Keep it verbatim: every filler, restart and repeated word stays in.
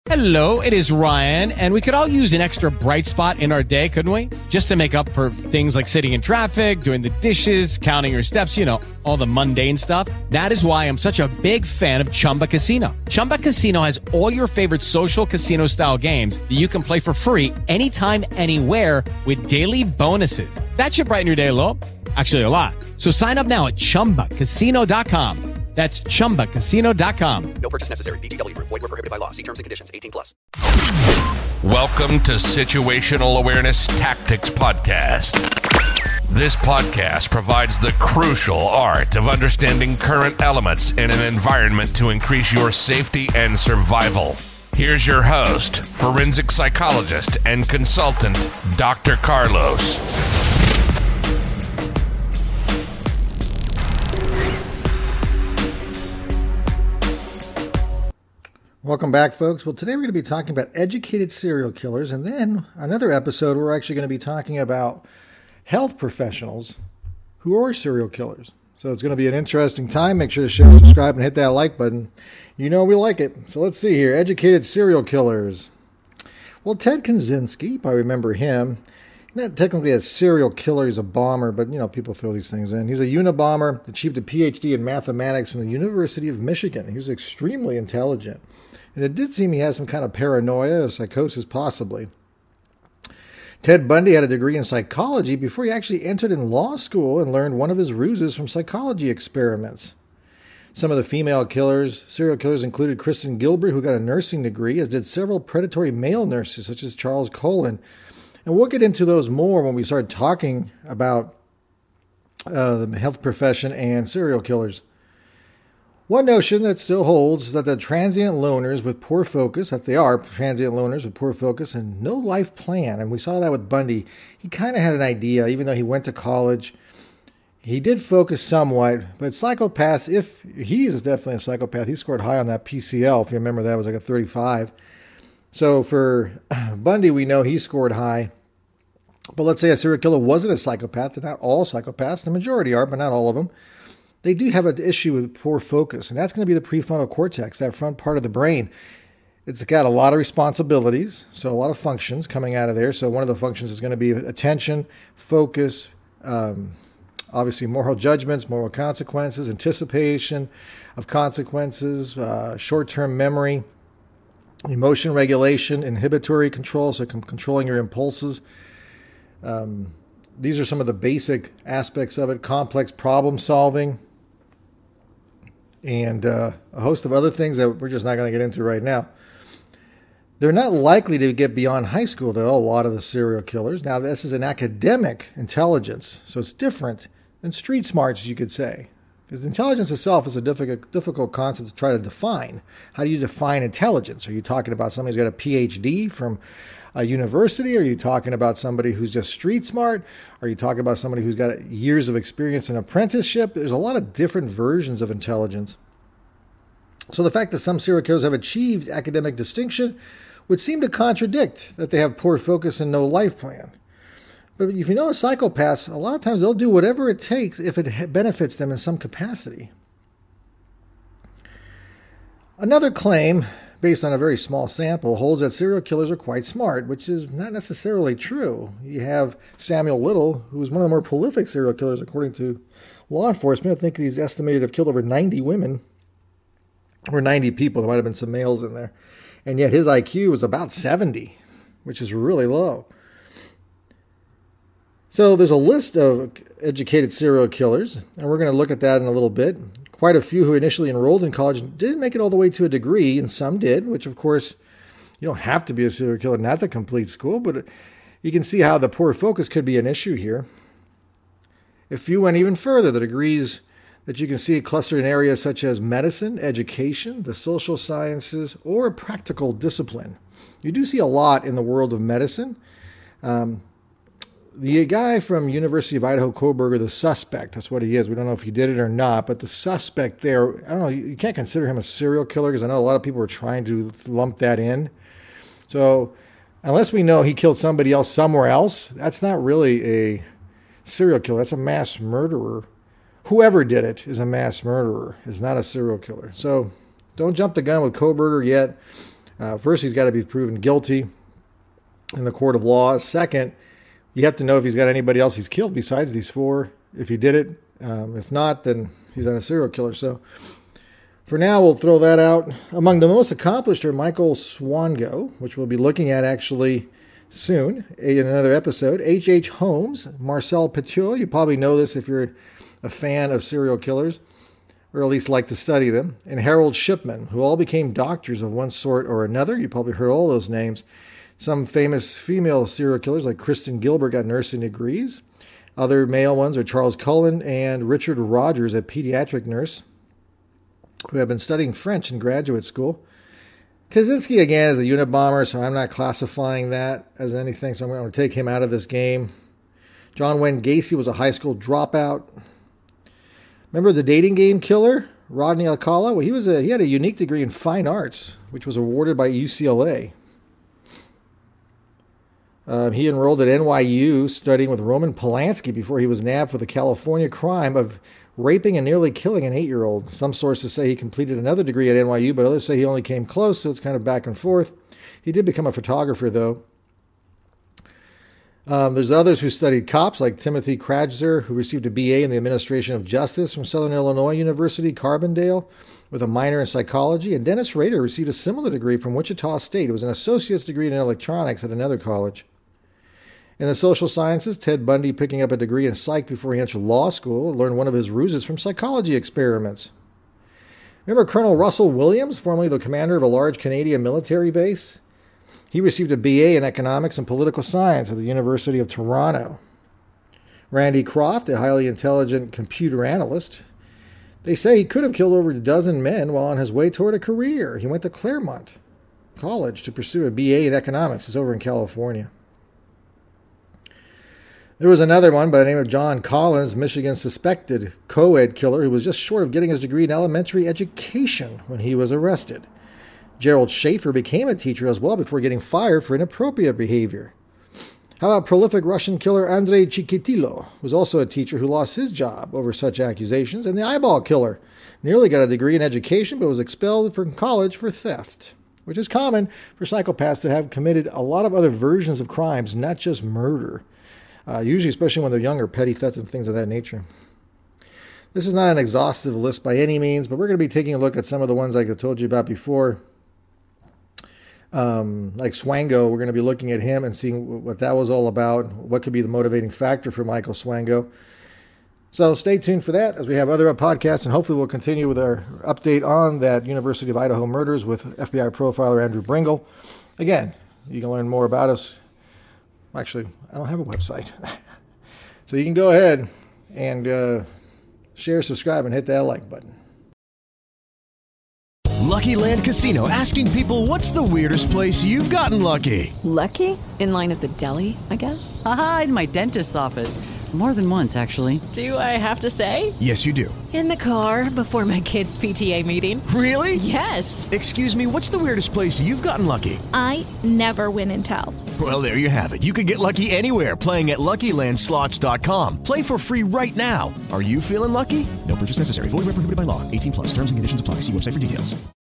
Hello, it is Ryan, and we could all use an extra bright spot in our day, couldn't we? Just to make up for things like sitting in traffic, doing the dishes, counting your steps, you know, all the mundane stuff. That is why I'm such a big fan of Chumba Casino. Chumba Casino has all your favorite social casino-style games that you can play for free anytime, anywhere with daily bonuses. That should brighten your day a little. Actually, a lot. So sign up now at chumba casino dot com. That's chumba casino dot com. No purchase necessary. V G W Group. Void where prohibited by law. See terms and conditions. eighteen plus. Welcome to Situational Awareness Tactics Podcast. This podcast provides the crucial art of understanding current elements in an environment to increase your safety and survival. Here's your host, forensic psychologist and consultant, Doctor Carlos. Welcome back, folks. Well, today we're going to be talking about educated serial killers, and then another episode we're actually going to be talking about health professionals who are serial killers. So it's going to be an interesting time. Make sure to share, subscribe, and hit that like button. You know we like it. So let's see here. Educated serial killers. Well, Ted Kaczynski, if I remember him, not technically a serial killer, he's a bomber, but, you know, people throw these things in. He's a Unabomber, achieved a P H D in mathematics from the University of Michigan. He was extremely intelligent. And it did seem he had some kind of paranoia or psychosis, possibly. Ted Bundy had a degree in psychology before he actually entered in law school and learned one of his ruses from psychology experiments. Some of the female killers, serial killers, included Kristen Gilbert, who got a nursing degree, as did several predatory male nurses, such as Charles Colin. And we'll get into those more when we start talking about uh, the health profession and serial killers. One notion that still holds is that the transient loners with poor focus, that they are transient loners with poor focus and no life plan, and we saw that with Bundy. He kind of had an idea, even though he went to college. He did focus somewhat, but psychopaths, if he is definitely a psychopath, he scored high on that P C L, if you remember that, was like a thirty-five. So for Bundy, we know he scored high. But let's say a serial killer wasn't a psychopath. They're not all psychopaths. The majority are, but not all of them. They do have an issue with poor focus, and that's going to be the prefrontal cortex, that front part of the brain. It's got a lot of responsibilities, so a lot of functions coming out of there. So one of the functions is going to be attention, focus, um, obviously moral judgments, moral consequences, anticipation of consequences, uh, short-term memory, emotion regulation, inhibitory control, so controlling your impulses. Um, these are some of the basic aspects of it. Complex problem solving, and uh, a host of other things that we're just not going to get into right now. They're not likely to get beyond high school, though, a lot of the serial killers. Now, this is an academic intelligence, so it's different than street smarts, you could say. Because intelligence itself is a difficult, difficult concept to try to define. How do you define intelligence? Are you talking about somebody who's got a P H D from a university? Are you talking about somebody who's just street smart? Are you talking about somebody who's got years of experience in apprenticeship? There's a lot of different versions of intelligence. So the fact that some serial killers have achieved academic distinction would seem to contradict that they have poor focus and no life plan. But if you know a psychopath, a lot of times they'll do whatever it takes if it benefits them in some capacity. Another claim, based on a very small sample, holds that serial killers are quite smart, which is not necessarily true. You have Samuel Little, who is one of the more prolific serial killers according to law enforcement. I think he's estimated to have killed over ninety women, or ninety people. There might have been some males in there. And yet his I Q was about seventy, which is really low. So there's a list of educated serial killers, and we're going to look at that in a little bit. Quite a few who initially enrolled in college didn't make it all the way to a degree, and some did, which, of course, you don't have to be a serial killer not to complete school, but you can see how the poor focus could be an issue here. If you went even further, the degrees that you can see clustered in areas such as medicine, education, the social sciences, or practical discipline. You do see a lot in the world of medicine. Um, The guy from University of Idaho, Koberger, the suspect, that's what he is. We don't know if he did it or not, but the suspect there, I don't know, you can't consider him a serial killer because I know a lot of people are trying to lump that in. So unless we know he killed somebody else somewhere else, that's not really a serial killer. That's a mass murderer. Whoever did it is a mass murderer, is not a serial killer. So don't jump the gun with Koberger yet. Uh, first, he's got to be proven guilty in the court of law. Second, you have to know if he's got anybody else he's killed besides these four, if he did it. Um, if not, then he's not a serial killer. So for now, we'll throw that out. Among the most accomplished are Michael Swango, which we'll be looking at actually soon in another episode. H H. Holmes, Marcel Petiot. You probably know this if you're a fan of serial killers, or at least like to study them. And Harold Shipman, who all became doctors of one sort or another. You probably heard all those names. Some famous female serial killers like Kristen Gilbert got nursing degrees. Other male ones are Charles Cullen and Richard Rogers, a pediatric nurse, who have been studying French in graduate school. Kaczynski, again, is a Unabomber, so I'm not classifying that as anything, so I'm going to take him out of this game. John Wayne Gacy was a high school dropout. Remember the dating game killer, Rodney Alcala? Well, he was a he had a unique degree in fine arts, which was awarded by U C L A. Uh, he enrolled at N Y U, studying with Roman Polanski before he was nabbed for the California crime of raping and nearly killing an eight-year-old. Some sources say he completed another degree at N Y U, but others say he only came close, so it's kind of back and forth. He did become a photographer, though. Um, there's others who studied cops, like Timothy Kratzer, who received a B A in the Administration of Justice from Southern Illinois University, Carbondale, with a minor in psychology. And Dennis Rader received a similar degree from Wichita State. It was an associate's degree in electronics at another college. In the social sciences, Ted Bundy, picking up a degree in psych before he entered law school, learned one of his ruses from psychology experiments. Remember Colonel Russell Williams, formerly the commander of a large Canadian military base? He received a B A in economics and political science at the University of Toronto. Randy Croft, a highly intelligent computer analyst. They say he could have killed over a dozen men while on his way toward a career. He went to Claremont College to pursue a B A in economics. It's over in California. There was another one by the name of John Collins, Michigan's suspected co-ed killer, who was just short of getting his degree in elementary education when he was arrested. Gerald Schaefer became a teacher as well before getting fired for inappropriate behavior. How about prolific Russian killer Andrei Chikatilo, who was also a teacher who lost his job over such accusations, and the eyeball killer, nearly got a degree in education but was expelled from college for theft, which is common for psychopaths to have committed a lot of other versions of crimes, not just murder. Uh, usually, especially when they're younger, petty theft and things of that nature. This is not an exhaustive list by any means, but we're going to be taking a look at some of the ones like I told you about before. Um, like Swango, we're going to be looking at him and seeing what that was all about, what could be the motivating factor for Michael Swango. So stay tuned for that as we have other podcasts, and hopefully we'll continue with our update on that University of Idaho murders with F B I profiler Andrew Bringle. Again, you can learn more about us. Actually, I don't have a website. So you can go ahead and uh, share, subscribe, and hit that like button. Lucky Land Casino, asking people, what's the weirdest place you've gotten lucky? Lucky? In line at the deli, I guess? Aha, in my dentist's office. More than once, actually. Do I have to say? Yes, you do. In the car before my kids' P T A meeting. Really? Yes. Excuse me, what's the weirdest place you've gotten lucky? I never win and tell. Well, there you have it. You can get lucky anywhere, playing at Lucky Land Slots dot com. Play for free right now. Are you feeling lucky? No purchase necessary. Void where prohibited by law. eighteen plus. Terms and conditions apply. See website for details.